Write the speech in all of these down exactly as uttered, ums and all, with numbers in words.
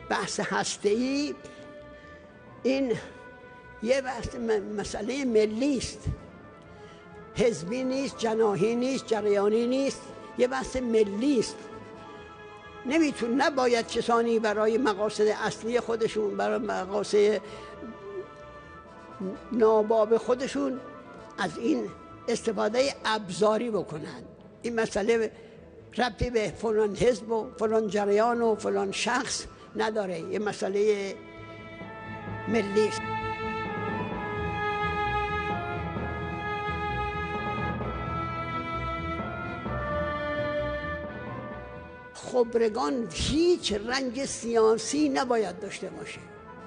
بحث هسته‌ای این یه بحث مسئله ملی است، حزبی نیست، جناحی نیست، جریانی نیست، یه بحث ملی است. نمیتون نباید کسانی برای مقاصد اصلی خودشون، برای مقاصد ناباب خودشون از این استفاده ابزاری بکنن. این مسئله ربطی به فلان حزب و فلان جریان و فلان شخص نداره، یه مسئله ملی است. خبرگان هیچ رنگ سیاسی نباید داشته باشه.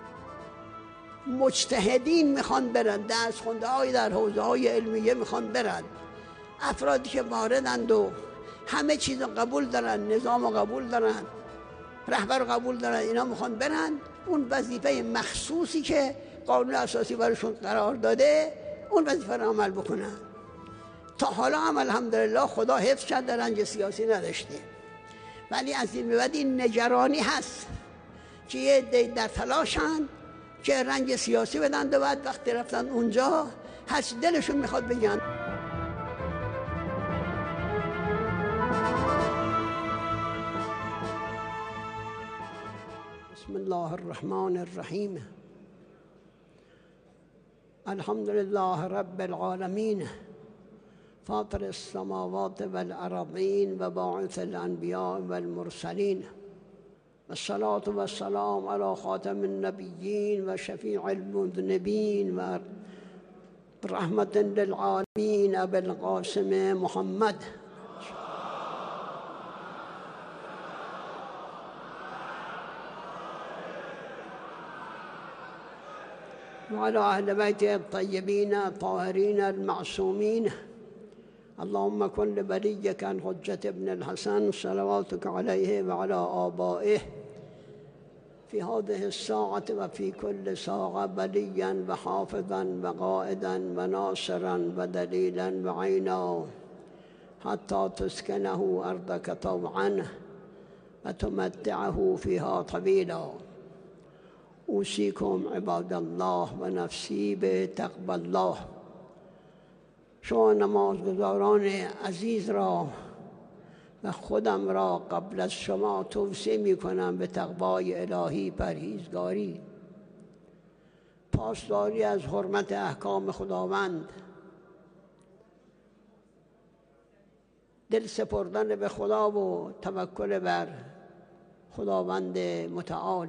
مجتهدین میخوان برن، درس خونده های در حوزه های علمیه میخوان برن، افرادی که واردند و همه چیز قبول دارن، نظام قبول دارن، رهبر قبول دارن، اینا میخوان برن اون وظیفه مخصوصی که قانون اساسی براشون قرار داده اون وظیفه رو عمل بکنن. تا حالا هم الحمدلله خدا حفظ کرده، رنج سیاسی نداشته، ولی از این به بعد این نگرانی هست که یه عده در تلاشن که رنگ سیاسی بدن و بعد وقتی رفتن اونجا هرچی دلشون میخواد بگن. بسم الله الرحمن الرحیم. الحمد لله رب العالمین فاطر السماوات والارضین و باعث الانبیاء والمرسلین والصلاة والسلام على خاتم النبیین و شفیع المذنبین و رحمة للعالمین ابی القاسم محمد. وعلى أهل بيته الطيبين الطاهرين المعصومين. اللهم كن لوليك عن حجة ابن الحسن صلواتك عليه وعلى آبائه في هذه الساعة وفي كل ساعة وليا وحافظا وقائدا وناصرا ودليلا وعينا حتى تسكنه أرضك طوعا وتمتعه فيها طويلا. اوصیکم عباد الله و نفسی به تقوی الله. شما نمازگزاران عزیز را و خودم را قبل از شما توصیه می کنم به تقوای الهی، پرهیزگاری، پاسداری از حرمت احکام خداوند، دل سپردن به خدا و توکل بر خداوند متعال.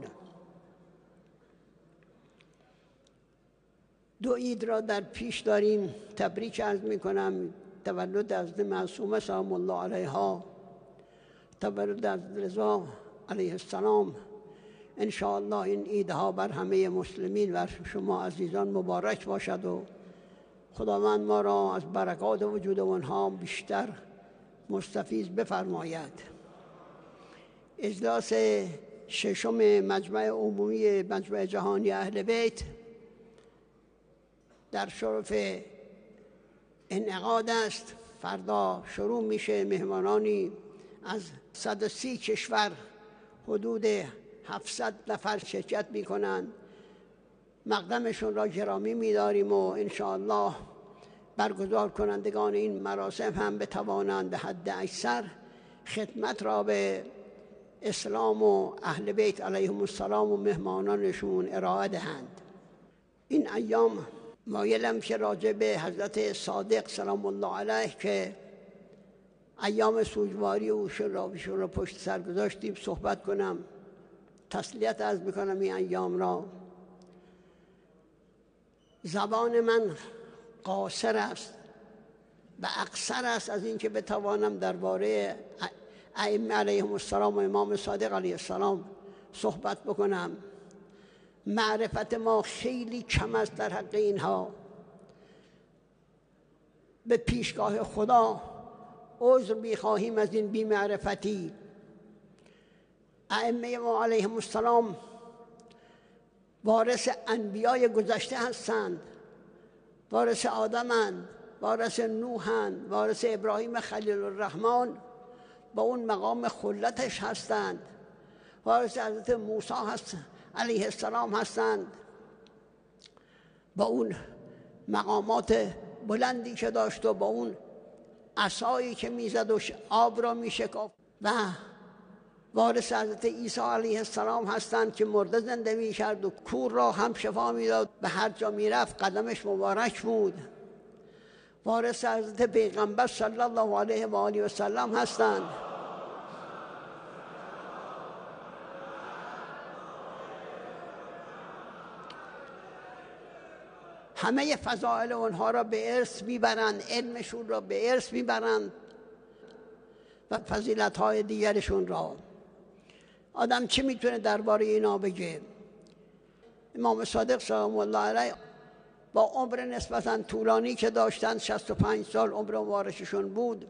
دو عید را در پیش داریم. تبریک عرض می کنم تولد حضرت معصومه سلام الله علیها، تولد حضرت رضا علیه السلام. ان شاء الله این عیدها بر همه مسلمین و شما عزیزان مبارک باشد و خداوند ما را از برکات وجود آنها بیشتر مستفیض بفرماید. اجلاس ششم مجمع عمومی مجمع جهانی اهل بیت در شرف انعقاد است. فردا شروع میشه. مهمانانی از صد و سی کشور حدود هفتصد نفر شرکت میکنند. مقدمشون را گرامی میداریم و انشاءالله برگزار کنندگان این مراسم هم بتوانند به حد اکثر خدمت را به اسلام و اهل بیت علیهم السلام و مهمانانشون ارائه دهند. این ایام مایلم که راجع به حضرت صادق سلام الله علیه که ایام سوگواری او شرافیشون را پشت سر گذاشتیم صحبت کنم. تسلیت عرض میکنم این ایام را. زبان من قاصر است و اقصر است از اینکه بتوانم درباره ائمه علیهم السلام و امام صادق علیه السلام صحبت بکنم. معرفت ما خیلی کم است در حق اینها. به پیشگاه خدا عذر می‌خواهیم از این بی‌معرفتی. ائمه ما علیهم السلام وارث انبیای گذشته هستند، وارث آدمند، وارث نوحند، وارث ابراهیم خلیل الرحمن با اون مقام خلتش هستند، وارث حضرت موسی هست علیه السلام هستند، با اون مقامات بلندی که داشت و با اون عصایی که میزد و آب را میشکافت. و وارث حضرت عیسی علیه السلام هستند که مرده زنده میکرد و کور را هم شفا میداد، به هر جا میرفت قدمش مبارک بود. وارث حضرت پیغمبر صلی الله علیه و آله و سلم هستند. همه فضائل اونها را به ارث میبرند، علمشون را به ارث میبرند و فضیلت‌های دیگرشون را. آدم چی میتونه درباره اینا بگه؟ امام صادق سلام الله علیه با عمر نسبتاً طولانی که داشتن، شصت و پنج سال عمر مبارکشون بود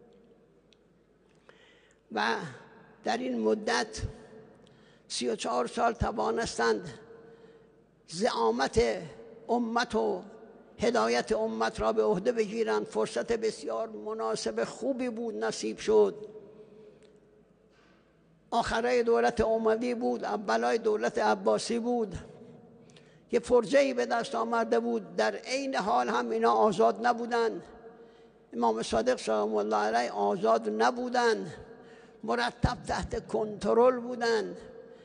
و در این مدت سی و چهار سال توانستند زعامت امت و هدایت امت را به عهده بگیرند. فرصت بسیار مناسب خوبی بود نصیب شد. آخرای دولت اموی بود، اولای دولت عباسی بود. یه فرجه‌ای به دست آمده بود، در عین حال هم اینا آزاد نبودند. امام صادق سلام الله علیه آزاد نبودند، مرتب تحت کنترل بودند.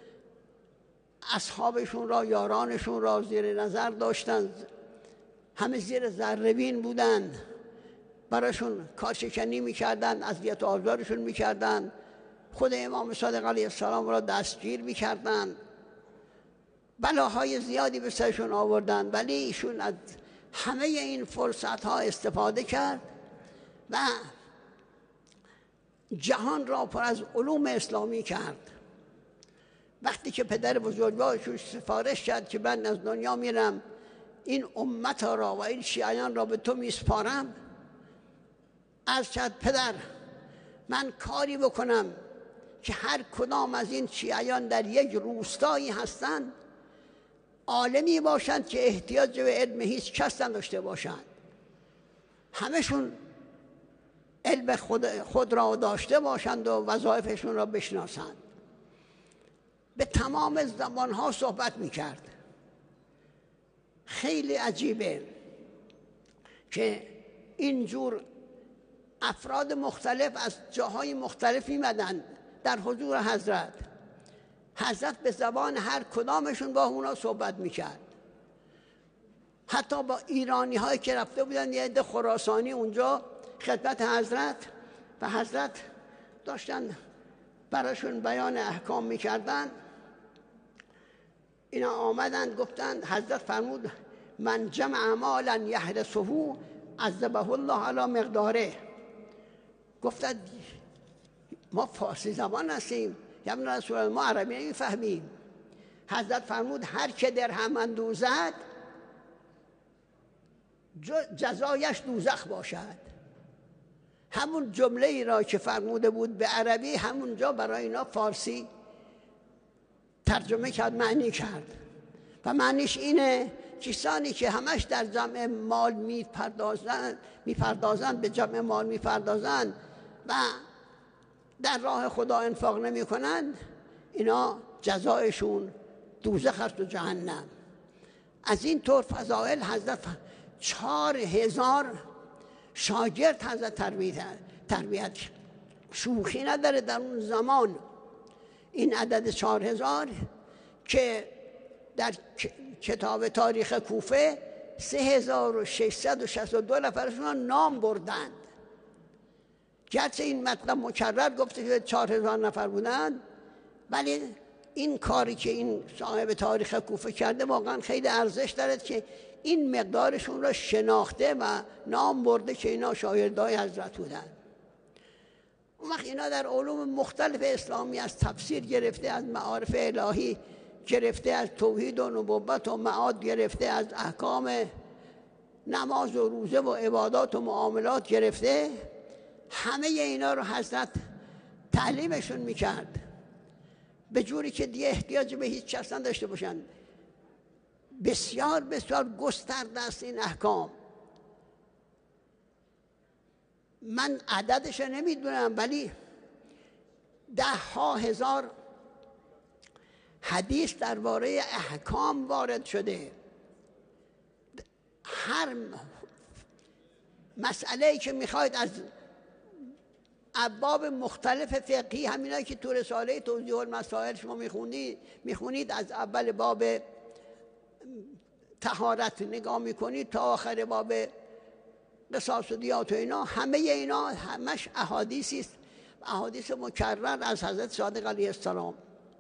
اصحابشون را، یارانشون را زیر نظر داشتند، همه زیر ذره‌بین بودند، براشون کارشکنی میکردند، اذیت و آزارشون میکردند، خود امام صادق علیه السلام را دستگیر میکردند، بلاهای زیادی به سرشون آوردند. ولی ایشون از همه این فرصت ها استفاده کرد و جهان را پر از علوم اسلامی کرد. وقتی که پدر بزرگوارش سفارش کرد که من از دنیا میرم، این امت را و این شیعیان را به تو میسپارم، عرض کرد پدر من کاری بکنم که هر کدام از این شیعیان در یک روستایی هستند عالمی باشند که احتیاج به علم هیچ کس نداشته باشند، همشون علم خود, خود را داشته باشند و وظایفشون را بشناسند. به تمام زبانها صحبت میکرد. خیلی عجیبه که اینجور افراد مختلف از جاهای مختلف میمدن در حضور حضرت. حضرت به زبان هر کدامشون با اونا صحبت میکرد. حتی با ایرانی هایی که رفته بودن، یه عده خراسانی اونجا خدمت حضرت و حضرت داشتن براشون بیان احکام میکردن. اینا آمدن گفتند، حضرت فرمود من جمع مالا یحرسه عذبه الله علی مقداره. گفتند ما فارسی زبان هستیم، یا ابن رسول الله ما عربی نمیفهمیم. حضرت فرمود هر که درهم اندوزد جزایش دوزخ باشد. همون جمله ای را که فرموده بود به عربی، همونجا برای اینا فارسی ترجمه کرد، معنی کرد. و معنیش اینه کسانی که همش در جمع مال میپردازند میپردازند به جمع مال میپردازند و در راه خدا انفاق نمی کنند، اینا جزایشون دوزخ است و جهنم. از این طور فضائل حضرت چهار هزار شاگرد حضرت تربیت تربیت شوخی نداره در اون زمان. این عدد چهار هزار که در کتاب تاریخ کوفه سه هزار و ششصد و شصت و دو نفرشون نام بردند. گرچه این مطلب مکرر گفته که چهار هزار نفر بودند، ولی این کاری که این صاحب تاریخ کوفه کرده واقعا خیلی ارزش دارد که این مقدارشون را شناخته و نام برده که اینا شاگردای حضرت بودند. اون وقت اینا در علوم مختلف اسلامی، از تفسیر گرفته، از معارف الهی گرفته، از توحید و نبوت و معاد گرفته، از احکام نماز و روزه و عبادات و معاملات گرفته، همه اینا رو حضرت تعلیمشون میکرد به جوری که دیگه احتیاج به هیچ کس نداشته باشن. بسیار بسیار گسترده است این احکام. من عددش نمیدونم، ولی ده ها هزار حدیث درباره احکام وارد شده. هر مسئله‌ای که میخواید از ابواب مختلف فقهی، همینایی که تو رساله توضیح المسائل شما میخونید میخونید از اول باب طهارت نگاه میکنید تا آخر باب قصاص و دیات و اینا، همه اینا همش احادیثی است، احادیث مکرر از حضرت صادق علیه السلام.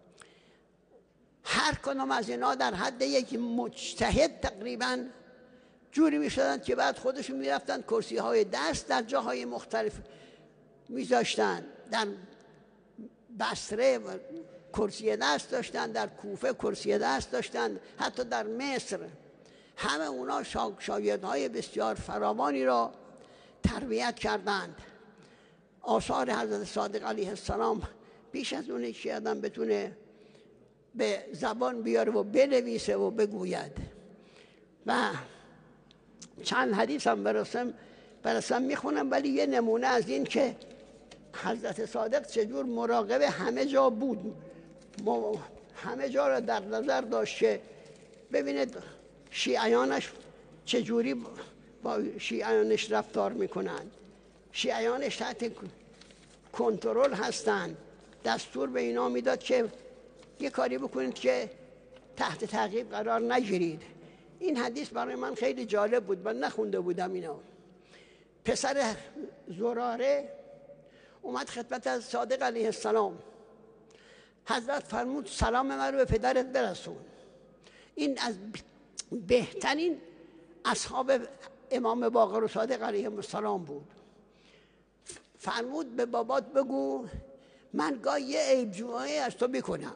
هر کدام از اینا در حد یک مجتهد تقریبا جوری میشدن که بعد خودشون میرفتن کرسی های دست در جاهای مختلف میذاشتن. در بصره کرسی دست داشتن، در کوفه کرسی دست داشتن، حتی در مصر. همه اونا شاگردهای بسیار فراوانی را تربیت کردند. آثار حضرت صادق علیه السلام بیش از اونه که آدم بتونه به زبان بیاره و بنویسه و بگوید. و چند حدیث هم برسم برسم میخونم، ولی یه نمونه از این که حضرت صادق چجور مراقب همه جا بود، همه جا را در نظر داشت که ببینید شیعیانش چجوری با شیعیانش رفتار میکنن. شیعیانش تحت کنترل هستن، دستور به اینا میداد که یه کاری بکنید که تحت تعقیب قرار نگیرید. این حدیث برای من خیلی جالب بود، من نخونده بودم اینا. پسر زراره اومد خدمت از صادق علیه السلام. حضرت فرمود سلام من رو به پدرت برسون. این از بهترین اصحاب امام باقر و صادق علیه السلام بود. فرمود به بابات بگو من گاهی یه عیب جویی از تو میکنم،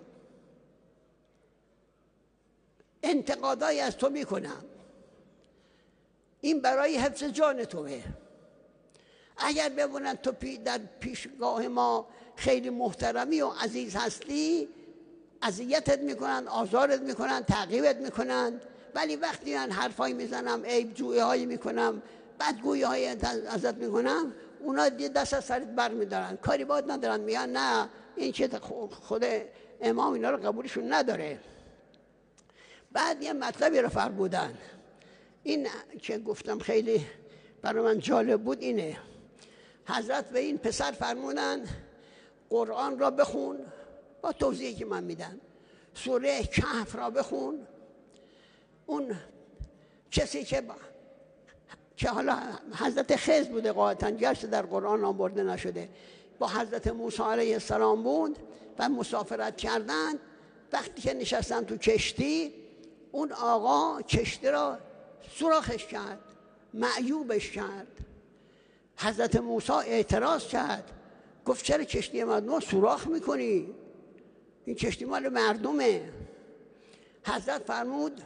انتقادایی از تو میکنم، این برای حفظ جان توه. اگر ببینن تو پی در پیشگاه ما خیلی محترمی و عزیز هستی، اذیتت میکنن، آزارت میکنن، تعقیبت میکنن، ولی وقتی من حرفایی میزنم، عیب جویی هایی میکنم، بدگویی هایی ازت میکنم، اونا دست از سرت بر میدارن، کاری باید ندارن، میگن نه این که خود امام اینا رو قبولشون نداره. بعد یه مطلبی رو فرمودن، این که گفتم خیلی برای من جالب بود اینه. حضرت به این پسر فرمودن قرآن را بخون با توضیحی که من میدم، سوره کهف را بخون. اون کسی که با... که حالا حضرت خضر بوده قاطعاً، گرچه در قرآن آورده نشده، با حضرت موسی علیه السلام بود و مسافرت کردند. وقتی که نشستن تو کشتی، اون آقا کشتی را سوراخش کرد، معیوبش کرد. حضرت موسی اعتراض کرد، گفت چرا کشتی مردم سوراخ میکنی؟ این کشتی مال مردمه. حضرت فرمود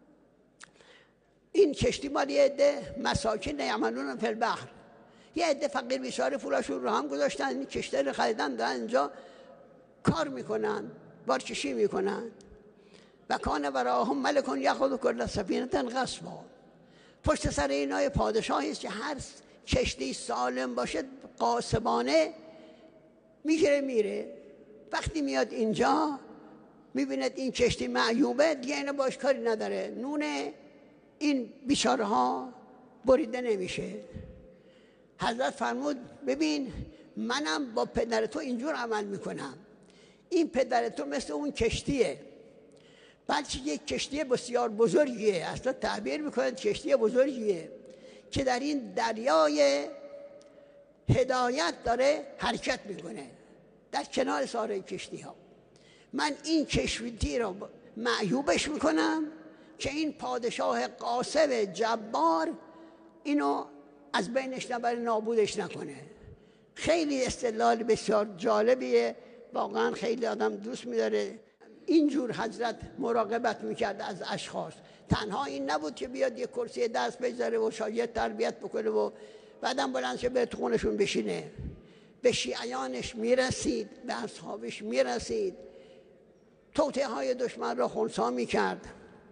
این کشتی مال یه عده مساکین یعملون فی البحر، یه عده فقیر بیچاره پولاشون رو هم گذاشتن، این کشتی رو خریدن دارن اینجا کار میکنن، بارکشی میکنن. و کان وراهم ملک یاخذ کل سفینه غصبا. پشت سر اینای پادشاهی است که هر کشتی سالم باشه غاصبانه میگیره میره. وقتی میاد اینجا میبیند این کشتی معیوبه، دیگه اینو باش کاری نداره، نون این بیچاره ها بریده نمیشه. حضرت فرمود ببین منم با پدر تو اینجور عمل میکنم، این پدر تو مثل اون کشتیه، بلکه یک کشتی بسیار بزرگیه، اصلا تعبیر میکنند کشتی بزرگیه که در این دریای هدایت داره حرکت میکنه در کنار سایر کشتی ها. من این کشتی رو معیوبش میکنم که این پادشاه غاصب جبار اینو از بینش نبره، نابودش نکنه. خیلی استدلال بسیار جالبیه، واقعا خیلی آدم دوست میداره. اینجور حضرت مراقبت میکرد از اشخاص. تنها این نبود که بیاد یه کرسی دست بگذاره و شاگرد تربیت بکنه و بعدم بلند شه به تو خونشون بشینه. به شیعیانش میرسید، به اصحابش میرسید، توطئه های دشمن را خنثی میکرد.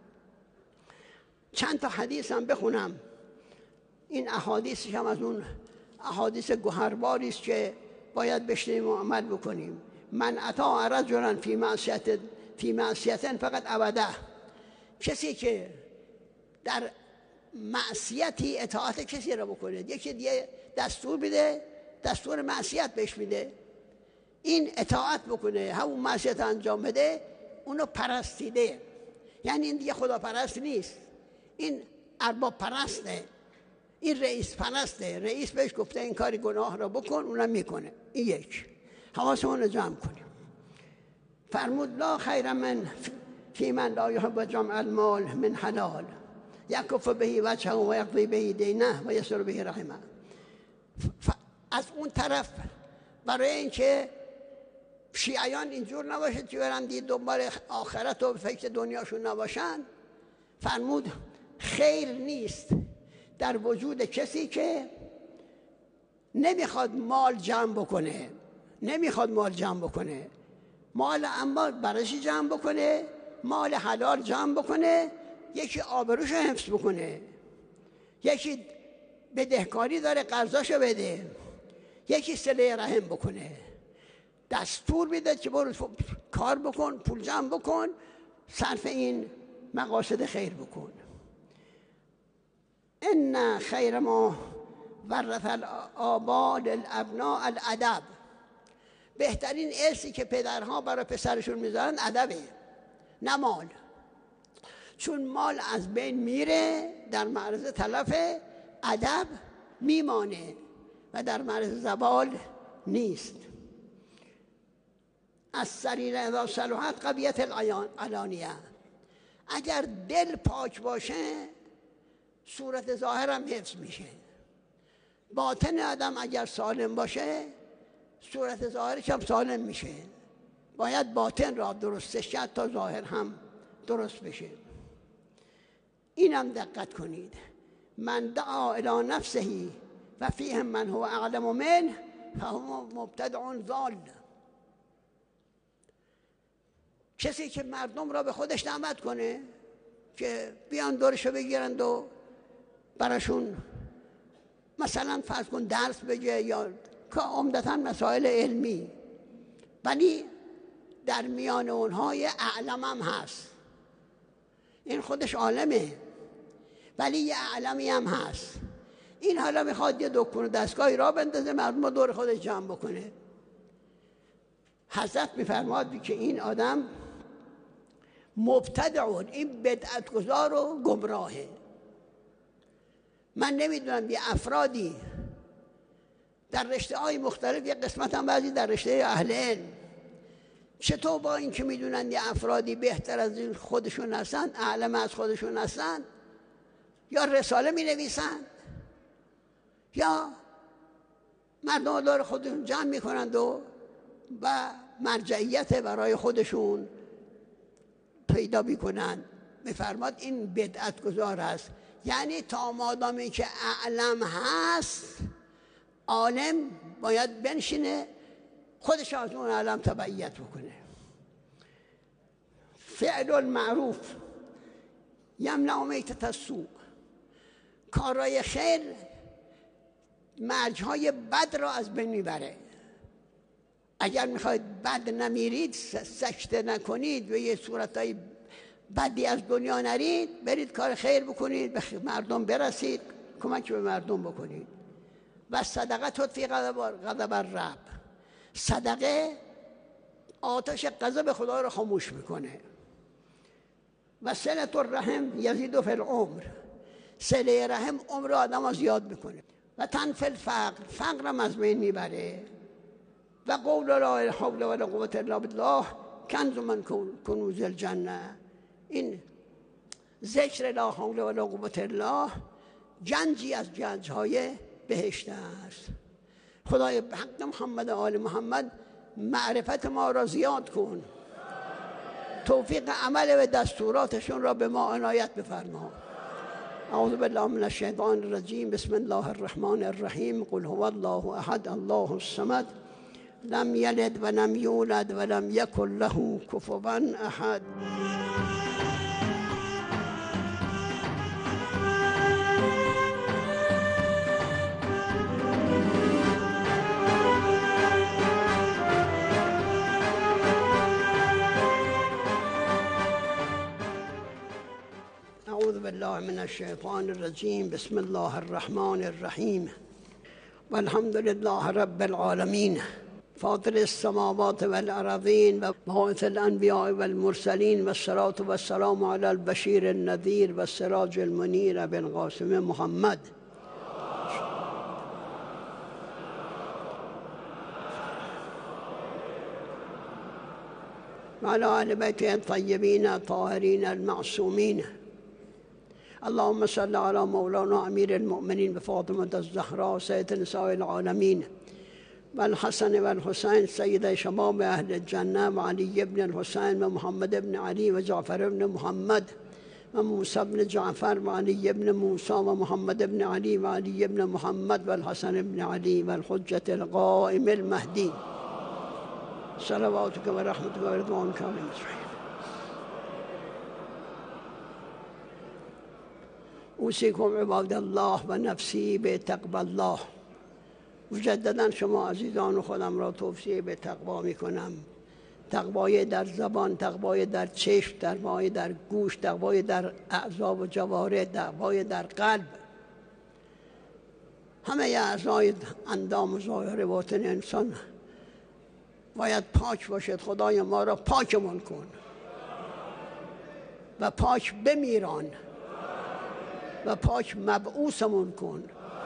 چند تا حدیث هم بخونم، این احادیثش هم از اون احادیث گوهرباری است که باید بشنویم و عمل بکنیم. من اطاع رجلا فی معصیت فی معصیتن فقط ابدا. کسی که در معصیتی اطاعت کسی را بکنه، یکی دیگه دستور میده، دستور معصیت بهش میده، این اطاعت بکنه، همون معصیت انجام بده، اونو پرستیده. یعنی این دیگه خدا پرست نیست، این ارباب پرسته، این رئیس پرسته. رئیس بهش گفته این کاری گناه را بکن، اونم میکنه. این یک. حواسمون رو جمع کنیم. فرمود لا خیر من فی من لا یحب جمع المال من حلال یکف به وجهه و یقضی به دینه و یسر به رحمه. از اون طرف برای اینکه شیعیان اینجور نباشد که برن دید دنبال آخرت و فکر دنیاشون نباشن، فرمود خیر نیست در وجود کسی که نمیخواد مال جمع بکنه، نمیخواد مال جمع بکنه، مال اما برایش جمع بکنه، مال حلال جمع بکنه، یکی آبروش حفظ بکنه، یکی بدهکاری داره قرضاشو بده، یکی صله رحم بکنه. دستور میده که برو کار بکن، پول جمع بکن، صرف این مقاصد خیر بکن. ان خیر ما ورث الآباء للابناء الادب. بهترین ارثی که پدرها برای پسرشون میذارن ادبه، نه مال. چون مال از بین میره، در معرض تلف، ادب میمانه و در معرض زوال نیست. از سریر اذا صلحت قویت العلانیه. اگر دل پاک باشه صورت ظاهرم حفظ میشه. باطن آدم اگر سالم باشه صورت ظاهرش هم سالم میشه. باید باطن را درستش کرد تا ظاهر هم درست بشه. اینم دقت کنید. من دعا الی نفسه و فیهم من هو اعلم منه فهو مبتدع ضال. کسی که مردم را به خودش دعوت کنه که بیان دورشو بگیرند و براشون مثلا فرض کن درس بگه یا که عمدتاً مسائل علمی، ولی در میان اونهای اعلم هم هست، این خودش عالمه ولی یه اعلمی هم هست. این حالا میخواد یه دکون دستگاهی را بندازه مردم دور خودش جمع بکنه. حضرت میفرماد که این آدم مبتدعون، این بدعتگذار و گمراهه. من نمیدونم یه افرادی در رشته های مختلف، یه قسمت هم بعضی در رشته اهل علم، چطور با این که میدونن یه افرادی بهتر از این خودشون هستن، اعلم از خودشون هستن، یا رساله می نویسن یا مردم دور خودشون جمع می کنند و و مرجعیت برای خودشون پیدا می کنند. میفرماد این بدعت گذار است. یعنی تا مادامی که اعلم هست، عالم باید بنشینه خودش از اون اعلم تبعیت بکنه. فعل المعروف یمنع میتة السوء. کارهای خیر مرجهای بد را از بین میبره. اگر میخواید بد نمیرید، سکته نکنید و یه صورتهای بدی از دنیا نرید، برید کار خیر بکنید، به مردم برسید، کمک به مردم بکنید. و صدقه تطفی غضب الرب. صدقه آتش غضب خدا رو خاموش میکنه. و صلة الرحم یزید فی العمر. صله رحم عمر آدم زیاد میکنه. و تنفی الفقر، فقرم از بین میبره. و قول لا حول ولا قوة الا بالله کنز من کنوز الجنه. این ذکر لا حول ولا قوة الا گنجی از گنجهای بهشت است. خدای حق محمد و آل محمد معرفت ما را زیاد کن، توفیق عمل و دستوراتشون را به ما عنایت بفرما. اعوذ بالله من الشیطان الرجیم. بسم الله الرحمن الرحیم. قل هو الله احد الله الصمد لم یلد و لم یولد و لم یکن له کفوا احد. من الشیطان الرجیم. بسم الله الرحمن الرحیم. والحمد لله رب العالمین فاطر السماوات والارضین و باعث الانبیاء والمرسلین والصلاة والسلام علی البشیر النذیر والسراج المنیر ابی القاسم محمد. وعلى آل بيته الطيبين الطاهرين المعصومين. اللهم صل على مولانا أمير المؤمنين بفاطمة الزهراء سيد نساء العالمين والحسن والحسين سيد شباب أهل الجنة وعلي بن الحسين ومحمد بن علي وجعفر بن محمد وموسى بن جعفر وعلي بن موسى ومحمد بن علي وعلي بن محمد والحسن بن علي والحجة القائم المهدي صلواتك ورحمتك ورضوانك عليهم أجمعين. اوصیکم عباد الله و نفسی به تقوی الله. مجددا شما عزیزان خودم را توصیه به تقوا می کنم. تقوای در زبان، تقوای در چشم، تقوای در گوش، تقوای در اعضا و جوارح، تقوای در قلب. همه اعضای اندام و ظاهر باطن انسان باید پاک باشد. خدای ما را پاکمون کن و پاک بمیران و پاک مبعوثمون کن.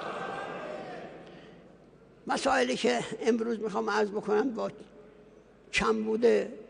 مسائلی که امروز میخوام عرض بکنم با کمبود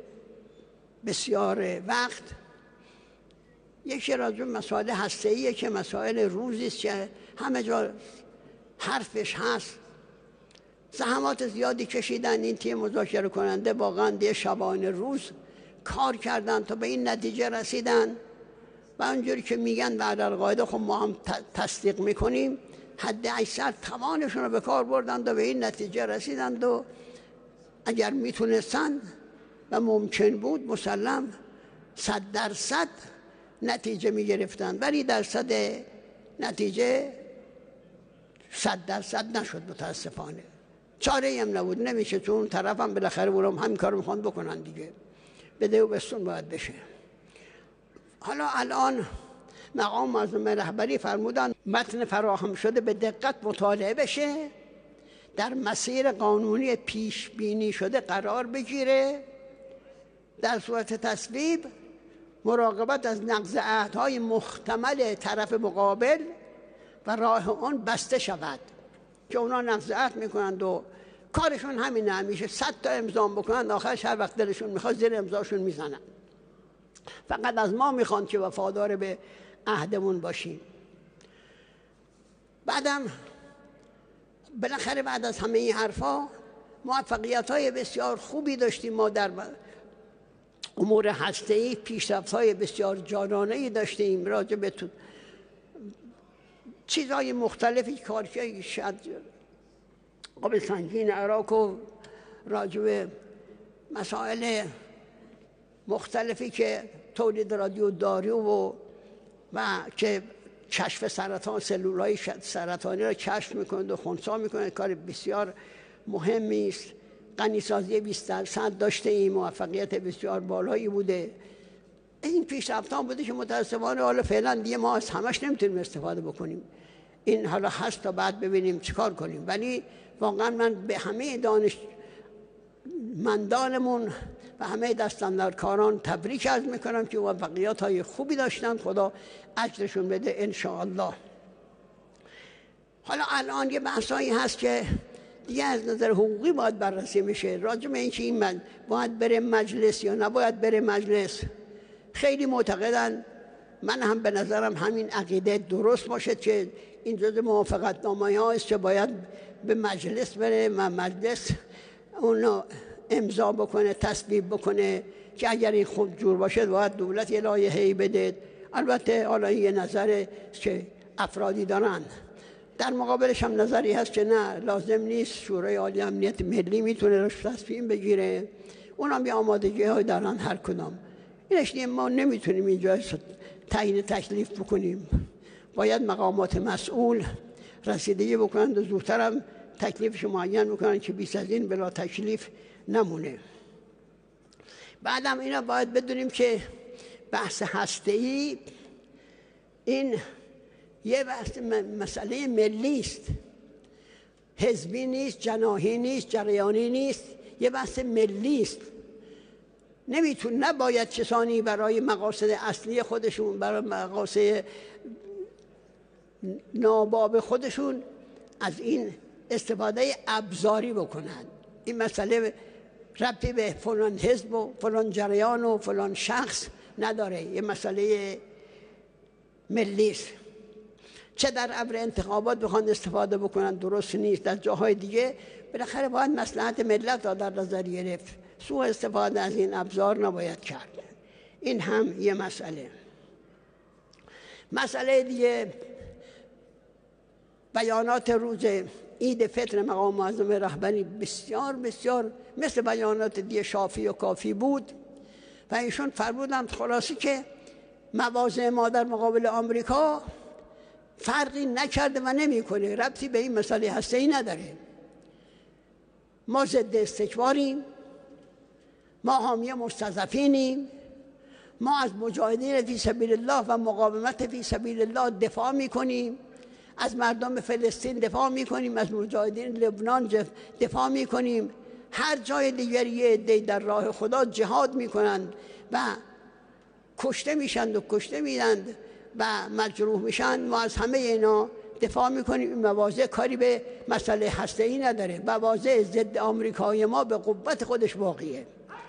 بسیار وقت، یکی راجع مسائل هسته‌ایه که مسائل روزی است که همه جا حرفش هست. زحمات زیادی کشیدن این تیم مذاکره کننده، واقعا دیگه شبانه روز کار کردن تا به این نتیجه رسیدن و اونجوری که میگن بعد القاعده، خب ما هم تصدیق میکنیم، حد اکثر توانشون رو به کار بردند و به این نتیجه رسیدند و اگر میتونستن و ممکن بود مسلم صد درصد نتیجه میگرفتن، ولی درصد نتیجه صد درصد نشد متاسفانه. چاره ای هم نبود، نمیشه، چون اون طرف هم بالاخره اونم همین کارو میخوان بکنن دیگه، بده و بستون باید بشه. حالا الان مقام معظم رهبری فرمودن متن فراهم شده به دقت مطالعه بشه، در مسیر قانونی پیش بینی شده قرار بگیره، در صورت تصویب مراقبت از نقض عهدهای محتمل طرف مقابل و راه اون بسته شود که اونا نقض عهد میکنند و کارشون همینه، همیشه صد تا امضا بکنند، آخرش هر وقت دلشون میخواد زیر امضاشون میزنن. فقط از ما میخوان که وفادار به عهدمون باشیم. بعدم بالاخره بعد از همه این حرفا موفقیت های بسیار خوبی داشتیم ما در امور هسته‌ای، پیشرفت های بسیار جانانه‌ای داشتیم راجع به تو چیزهای مختلفی، کارکردی شاید قابل سنگین عراق و راجع به مسائل مختلفی که تولید رادیو داری و و که کشف سرطان، سلولای سرطانی را کشف میکنند و خنثی میکنند، کار بسیار مهمی است. غنیسازی بیست درصد داشته این موفقیت بسیار بالایی بوده. این پیشرفتان بوده که متاسفانه حالا فعلا دیگه ما از همش نمیتونیم استفاده بکنیم. این حالا هست تا بعد ببینیم چیکار کنیم، ولی واقعا من به همه دانش مندانمون و همه دستاندرکاران تبریک عرض میکنم که موفقیت های خوبی داشتن، خدا اجرشون بده انشاءالله. حالا الان یه بحثایی هست که دیگه از نظر حقوقی باید بررسی میشه، راجع به اینکه این من باید بره مجلس یا نباید بره مجلس. خیلی معتقدن، من هم به نظرم همین عقیده درست باشه که این جزء موافقت نامه ها است که باید به مجلس بره و مجلس اونو امضا بکنه، تصویب بکنه که اگر این خوب جور باشه باید دولت یه لایحه‌ای بده. البته حالا یه نظر که افرادی دارن، در مقابلش هم نظری هست که نه لازم نیست، شورای عالی امنیت ملی میتونه روش تصمیم بگیره، اونم یه آمادگی های دارن هر کدام. اینش نیم ما نمیتونیم اینجا تعیین تکلیف بکنیم، باید مقامات مسئول رسیدگی بکنند و زودتر هم تکلیفش معین بکنند که بیش از این بلا تکلیف نمونه. بعدم اینا باید بدونیم که بحث هسته‌ای این یه بحث مسئله ملی است، حزبی نیست، جناحی نیست، جریانی نیست، یه بحث ملی است. نمیتون نباید کسانی برای مقاصد اصلی خودشون، برای مقاصد ناباب خودشون از این استفاده ابزاری بکنن. این مسئله ربطی به فلان حزب و فلان جریان و فلان شخص نداره، یه مسئله ملی است. چه در امر انتخابات بخوان استفاده بکنن درست نیست، در جاهای دیگه بالاخره باید مصلحت ملت را در نظر گرفت، سوء استفاده از این ابزار نباید کرد. این هم یه مسئله. مسئله دیگه بیانات روز عید فطر مقام معظم رهبری بسیار بسیار مثل بیانات دیگه شافی و کافی بود و ایشون فرمودند خلاصی که مواضع ما در مقابل آمریکا فرقی نکرده و نمیکنه، ربطی به این مسئله هسته‌ای نداره. ما ضد استکباریم، ما حامی مستضعفینیم، ما از مجاهدین فی سبیل الله و مقاومت فی سبیل الله دفاع میکنیم، از مردم فلسطین دفاع میکنیم، از مجاهدین لبنان دفاع میکنیم. هر جای دیگری یه عده‌ای در راه خدا جهاد میکنند و کشته میشند و کشته میدند و مجروح میشن. ما از همه اینا دفاع میکنیم. این مواضع کاری به مسئله هسته‌ای نداره. مواضع ضد آمریکای ما به قوت خودش باقیه.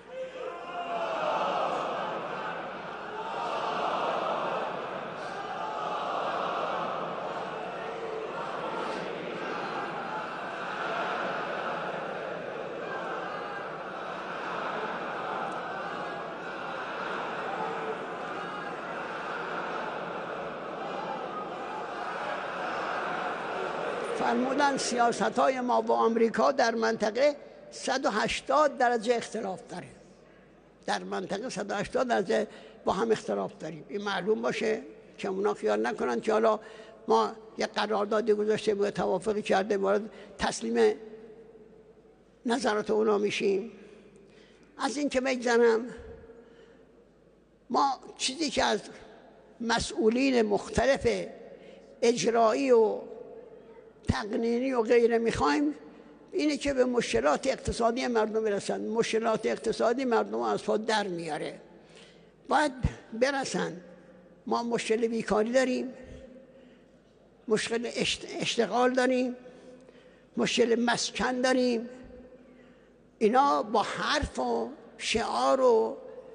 فرمودن سیاست‌های ما با آمریکا در منطقه صد و هشتاد درجه اختلاف داره. در منطقه صد و هشتاد درجه با هم اختلاف داریم. این معلوم باشه که اونا خیال نکنن که حالا ما یک قراردادی گذاشته و توافقی کرده وارد تسلیم نظرات اونا میشیم. از این که بگذرم، ما چیزی که از مسئولین مختلف اجرایی و تقنینی و غیره میخوایم اینه که به مشکلات اقتصادی مردم برسن. مشکلات اقتصادی مردم از خود در میاره، باید برسن. ما مشکل بیکاری داریم، مشکل اشتغال داریم، مشکل مسکن داریم. اینا با حرف و شعار و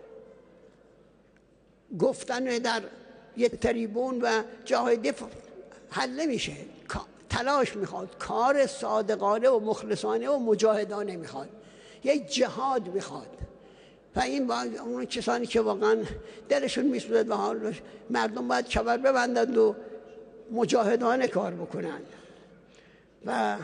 گفتن در یه تریبون و جاهای دفع حل نمیشه. تلاش میخواد، کار صادقانه و مخلصانه و مجاهدانه میخواد، یک جهاد میخواد. و این اون کسانی که واقعا دلشون میسوزد و حال مردم باید کمر ببندند و مجاهدانه کار بکنند و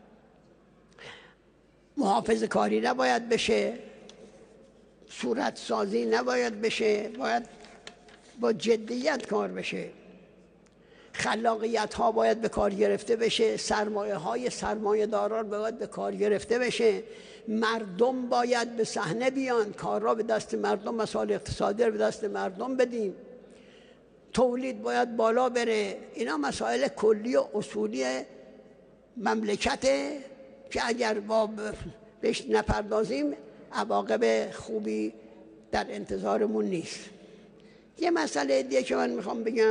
محافظه کاری نباید بشه، صورت سازی نباید بشه، باید با جدیت کار بشه. خلاقیت ها باید به کار گرفته بشه، سرمایه های سرمایه داران باید به کار گرفته بشه، مردم باید به صحنه بیان، کار را به دست مردم، مسائل اقتصادی را به دست مردم بدیم، تولید باید بالا بره. اینا مسائل کلی و اصولی مملکته که اگر با بهش نپردازیم عواقب خوبی در انتظارمون نیست. یه مسئله دیگه که من میخوام بگم،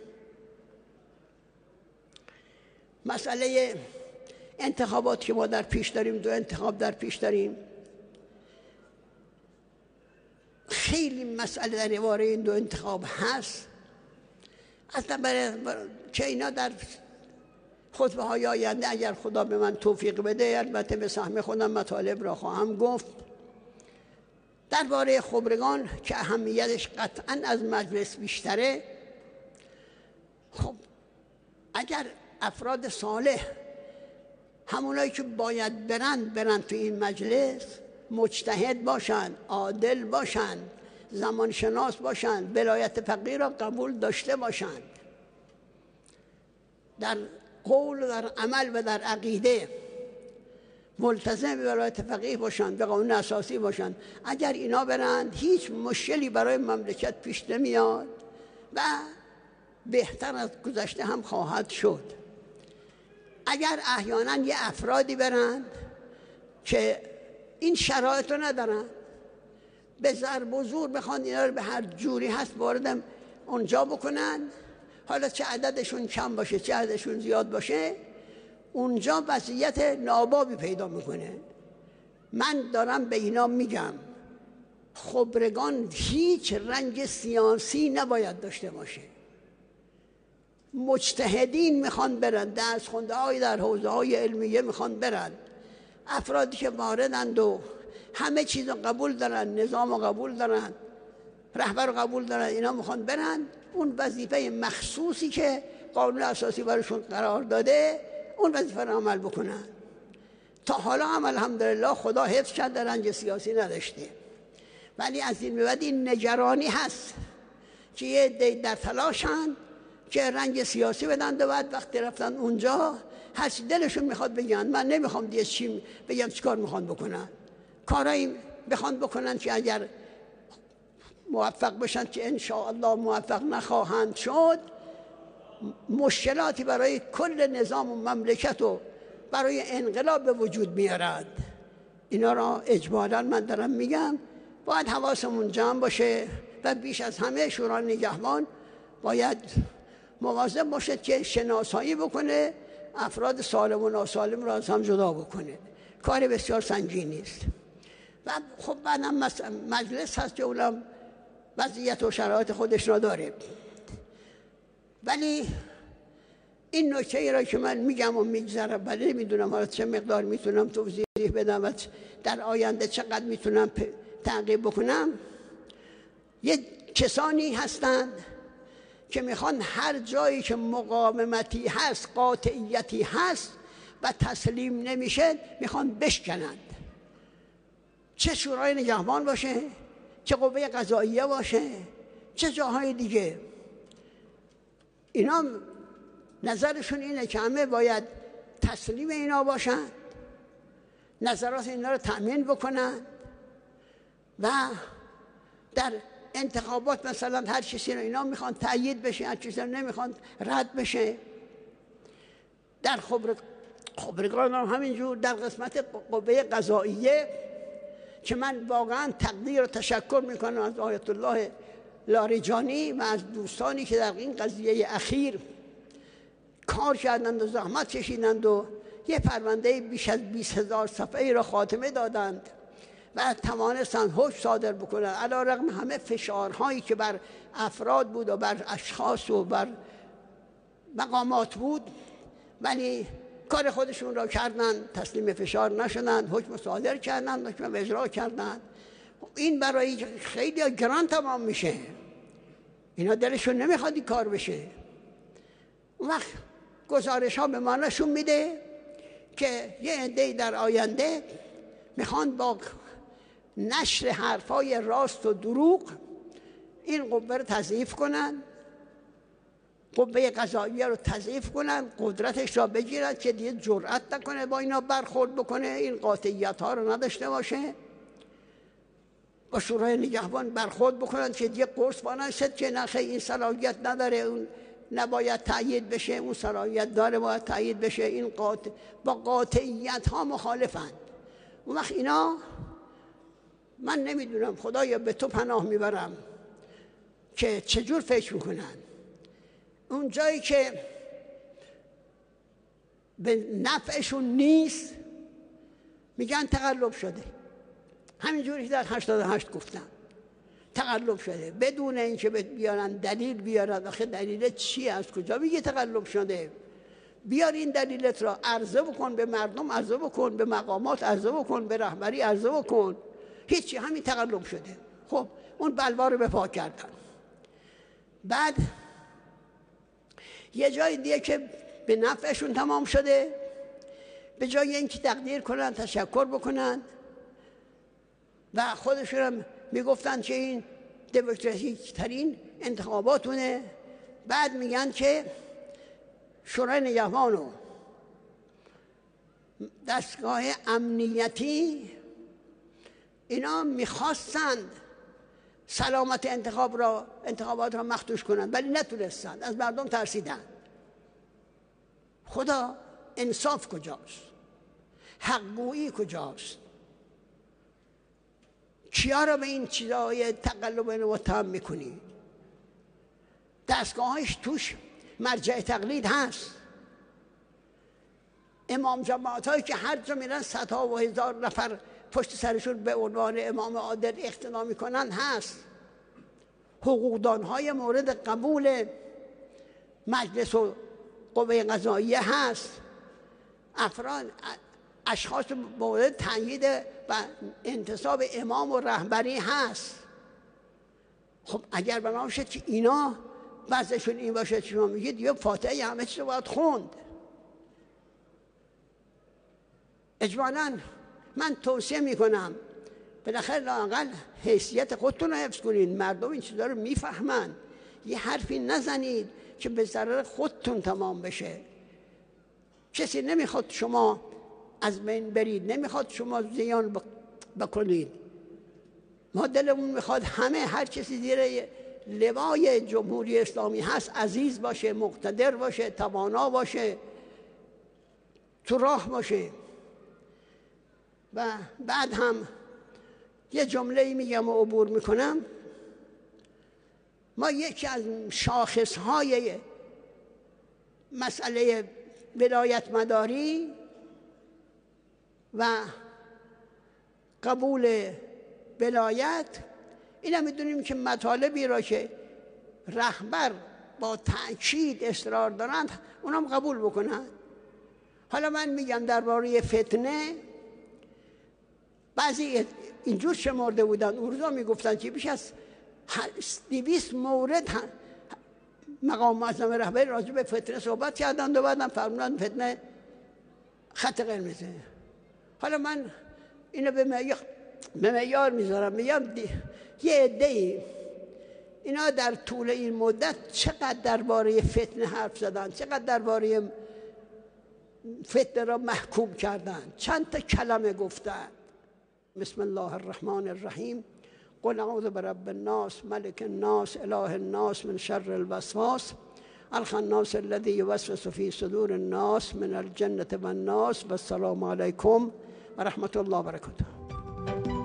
مسئله انتخابات که ما در پیش داریم، دو انتخاب در پیش داریم. خیلی مسئله در باره این دو انتخاب هست. اصلا برای که اینا در خطبه های آینده اگر خدا به من توفیق بده البته به سهم خودم مطالب را خواهم گفت. درباره خبرگان که اهمیتش قطعا از مجلس بیشتره، خب اگر افراد صالح همونایی که باید برند برند تو این مجلس، مجتهد باشند، عادل باشند، زمانشناس باشند، ولایت فقیه را قبول داشته باشند، در قول و در عمل و در عقیده ملتزم به ولایت فقیه باشند، به قانون اساسی باشند. اگر اینا برند هیچ مشکلی برای مملکت پیش نمیاد و بهتر از گذشته هم خواهد شد. اگر احیانا یه افرادی برن که این شرایط رو ندارن، به ضرب و زور بخوان اینا رو به هر جوری هست وارد اونجا بکنن، حالا چه عددشون کم باشه چه عددشون زیاد باشه، اونجا وضعیت نابابی پیدا میکنه. من دارم به اینا میگم خبرگان هیچ رنگ سیاسی نباید داشته باشه. مجتهدین میخوان برن، درس خونده های در حوزه های علمیه میخوان برن، افرادی که واردند و همه چیز رو قبول دارن، نظام رو قبول دارن، رهبر رو قبول دارن، اینا میخوان برن اون وظیفه مخصوصی که قانون اساسی براشون قرار داده اون وظیفه رو عمل بکنن. تا حالا هم الحمدلله خدا حفظ کرده رنج سیاسی نداشته، ولی از این به بعد این نگرانی هست که یه عده در تلاشن که رنج سیاسی بدن و بعد وقتی رفتن اونجا هر چی دلشون میخواد بگن. من نمیخوام دیگه چی بگم چیکار میخوان بکنن، کارایی بخوان بکنن که اگر موفق بشن که ان شاء الله موفق نخواهند شد، مشکلاتی برای کل نظام و مملکت و برای انقلاب به وجود میارند. اینا را اجمالا من دارم میگم، باید حواسمون جمع باشه و بیش از همه شورای نگهبان باید مواظب باشه که شناسایی بکنه، افراد سالم و ناسالم را از هم جدا بکنه. کار بسیار سنگینی است. و خب بعدم مجلس هست که اونم وضعیت و شرایط خودش را داره. ولی این نکته ای را که من میگم و میگذرم، ولی نمیدونم حالا چه مقدار میتونم توضیح بدم و در آینده چقدر میتونم تعقیب بکنم. یه کسانی هستند که میخوان هر جایی که مقاومتی هست، قاطعیتی هست و تسلیم نمیشه میخوان بشکنند، چه شورای نگهبان باشه، چه قوه قضاییه باشه، چه جاهای دیگه. اینا نظرشون اینه که همه باید تسلیم اینا باشن، نظرات اینا رو تأمین بکنن و در انتخابات مثلا هر چیزی رو اینا میخوان تأیید بشه، هر چیزی رو نمیخوان رد بشه. در خبر خبرگان هم همینجور. در قسمت قوه قضاییه که من واقعا تقدیر و تشکر میکنم از آیت الله لاریجانی و از دوستانی که در این قضیه اخیر کار کردند و زحمت کشیدند و یه پرونده بیش از بیست هزار صفحه‌ای را خاتمه دادند و توانستند حکم صادر بکنند علیرغم همه فشارهایی که بر افراد بود و بر اشخاص و بر مقامات بود، ولی کار خودشون را کردند، تسلیم فشار نشدند، حکم صادر کردند، حکم اجرا کردند. این برای خیلی گران تمام میشه، اینا دلشون نمیخواد این کار بشه. اون وقت گزارش ها به ما نشون میده که یه عده در آینده میخوان با نشر حرفای راست و دروغ این قوه رو تضعیف کنن، قوه قضاییه رو تضعیف کنن، قدرتش را بگیرن که دیگه جرأت نکنه با اینا برخورد بکنه، این قاطعیت ها رو نداشته باشه، با شورای نگهبان برخورد بکنن که دیگه قرص بانشد که نخه این صلاحیت نداره، اون نباید تأیید بشه، اون صلاحیت داره باید تأیید بشه. این قاطع با قاطعیت ها مخالفن. اون وقت اینا من نمیدونم، خدایا به تو پناه میبرم که چجور فکر میکنن. اون جایی که به نفعشون نیست میگن تقلب شده. همینجوری در هشتاد و هشت گفتم تقلب شده، بدون اینکه بیارن دلیل بیارن. آخه دلیل چی؟ از کجا میگه تقلب شده؟ بیار این دلیلت را عرضه بکن، به مردم عرضه بکن، به مقامات عرضه بکن، به رهبری عرضه بکن. هیچی، همین تقلب شده. خب اون بلوا رو به پا کردن. بعد یه جای دیگه که به نفعشون تمام شده، به جای اینکه تقدیر کنن، تشکر بکنن و خودشون هم میگفتن که این دموکراتیک ترین انتخاباتونه، بعد میگن که شورای نگهبان و دستگاه امنیتی اینا میخواستند سلامت انتخاب را انتخابات را مخدوش کنند، ولی نتونستند، از مردم ترسیدند. خدا انصاف کجاست؟ حقگویی کجاست؟ کیا را به این چیزهای تقلب متهم میکنی؟ دستگاهش توش مرجع تقلید هست. امام جماعت هایی که هر جا میرن صدها و هزار نفر پشت سرشون به عنوان امام عادل اقتدا میکنن هست. حقوقدان های مورد قبول مجلس و قوه قضاییه هست. افراد اشخاص مورد تأیید و انتصاب امام و رهبری هست. خب اگر بنا شد که اینا وضعشون این باشه که شما میگید یا فاتحه همه چیز رو باید خوند. اجمالاً من توصیه میکنم بالاخره لااقل حیثیت خودتون رو حفظ کنید. مردم این چیزا رو میفهمن. یه حرفی نزنید که به ضرر خودتون تمام بشه. کسی نمیخواد شما از بین برید، نمیخواد شما زیان بکنید. ما دلمون میخواد همه، هر کسی زیر لوای جمهوری اسلامی هست عزیز باشه، مقتدر باشه، توانا باشه، تو راه باشه. و بعد هم یه جمله میگم و عبور میکنم. ما یکی از شاخصهای مسئله ولایت مداری و قبول ولایت اینا میدونیم که مطالبی را که رهبر با تأکید اصرار دارند اونم قبول بکنند. حالا من میگم درباره فتنه بعضی اینجور شمرده بودن، اون روزا میگفتن که بیش از دویست مورد مقام معظم رهبری راجع به فتنه صحبت کردند و بعدم فرمودن فتنه خط قرمزه. حالا من اینو به معیار به معیار میذارم، میگم یه عده‌ای اینا در طول این مدت چقدر درباره فتنه حرف زدن، چقدر درباره فتنه را محکوم کردن، چند تا کلمه گفتن. بسم الله الرحمن الرحیم. قل اعوذ برب الناس ملک الناس اله الناس من شر الوسواس الخناس الذي يوسوس في صدور الناس من الجنة والناس. والسلام علیکم و رحمت الله و برکاته.